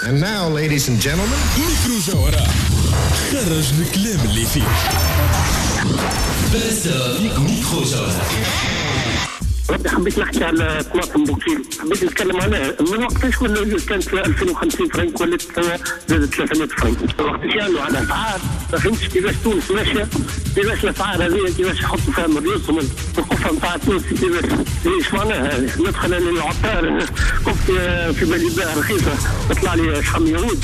And now, ladies and gentlemen, ميكرو جوهرة خرج الكلام اللي فيه. بس ميكرو جوهرة. ربي حبيت نحكي على طماطم بوكيل، حبيت نتكلم عليها. من وقتاش ولا كانت 2050 فرنك ولات زادت 300 فرنك؟ وقتاش يعلوا على اسعار ما فهمتش كيفاش تونس ماشيه، كيفاش الاسعار هذه كيفاش يحطوا فيها مريوسهم القفه نتاع تونس كيفاش ايش معناها؟ ندخل انا العطار قفه في بالي بها رخيصه تطلع لي شحم يهود.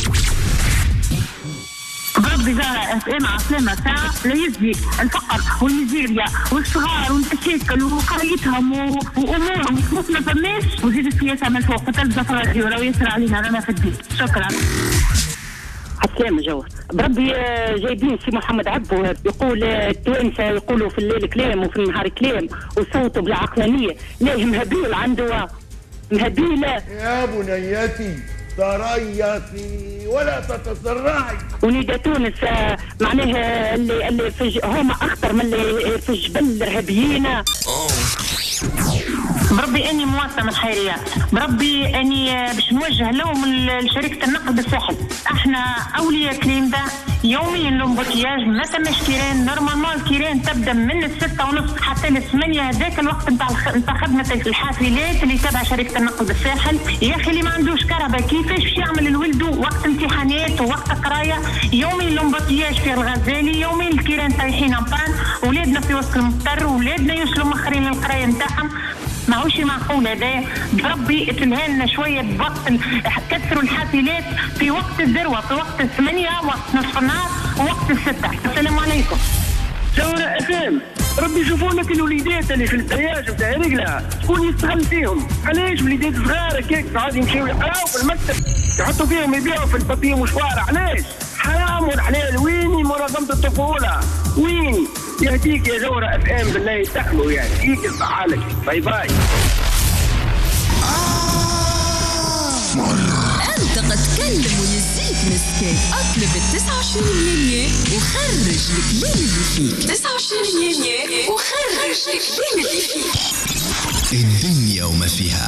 بربي زارع اف ام عاصمة ساعة لا يزي الفقر والميزيريا والصغار والمشاكل وقرايتهم وامورهم ما فماش وزيد السياسة من فوق قتل زفر اليورا ويسر علينا رانا في الدين. شكرا. السلام جوهر. بربي جايبين سي محمد عبو يقول التوانسه يقولوا في الليل كلام وفي النهار كلام وصوتوا بالعقلانيه. ليه مهبيل عنده مهبيله يا بنيتي تريثي ولا تتسرعي. ونيدا تونس معناها اللي هما اخطر من اللي في الجبل الارهابيين. بربي اني مواسطه من الخيريات، بربي اني باش نوجه لهم لشركه النقل بالساحل. احنا اولياء كريم ده يوميا لهم بكياج ما تمش كيران. نورمالمون الكيران تبدا من 6:30 حتى 8 هذاك الوقت نتاع خدمه الحافلات اللي تبع شركه النقل بالساحل. يا اخي اللي ما عندوش كهرباء كيفاش باش يعمل الولد وقت امتحانات ووقت قرايه؟ يوميا لهم بكياج في الغزالي، يوميا الكيران طايحين امبان، اولادنا في وسط المضطر، اولادنا يوصلوا مخرين للقرايه نتاعهم. ماهوش معقول هذا. بربي اتلهالنا شويه بوقت كثروا الحافلات في وقت الذروه، في وقت 8 وقت نصف النهار ووقت 6. السلام عليكم. جوهرة افهم، ربي يشوفوا لك الوليدات اللي في الدياج نتاع رجلها شكون يستغل فيهم. علاش وليدات صغار هكاك عادي يمشيو يقراو في المكتب يحطوا فيهم يبيعوا في البابيه مشوار؟ علاش؟ حرام والحلال. ويني منظمه الطفوله؟ وين يهديك يا جوهرة اف ام بالله تخلوا يعني فيك يصحالك. باي باي. انت قد تكلم ويزيك مسكين. اطلب 29 يناير وخرج الكلام اللي فيك. 29 يناير وخرج الكلام اللي فيك. الدنيا وما فيها.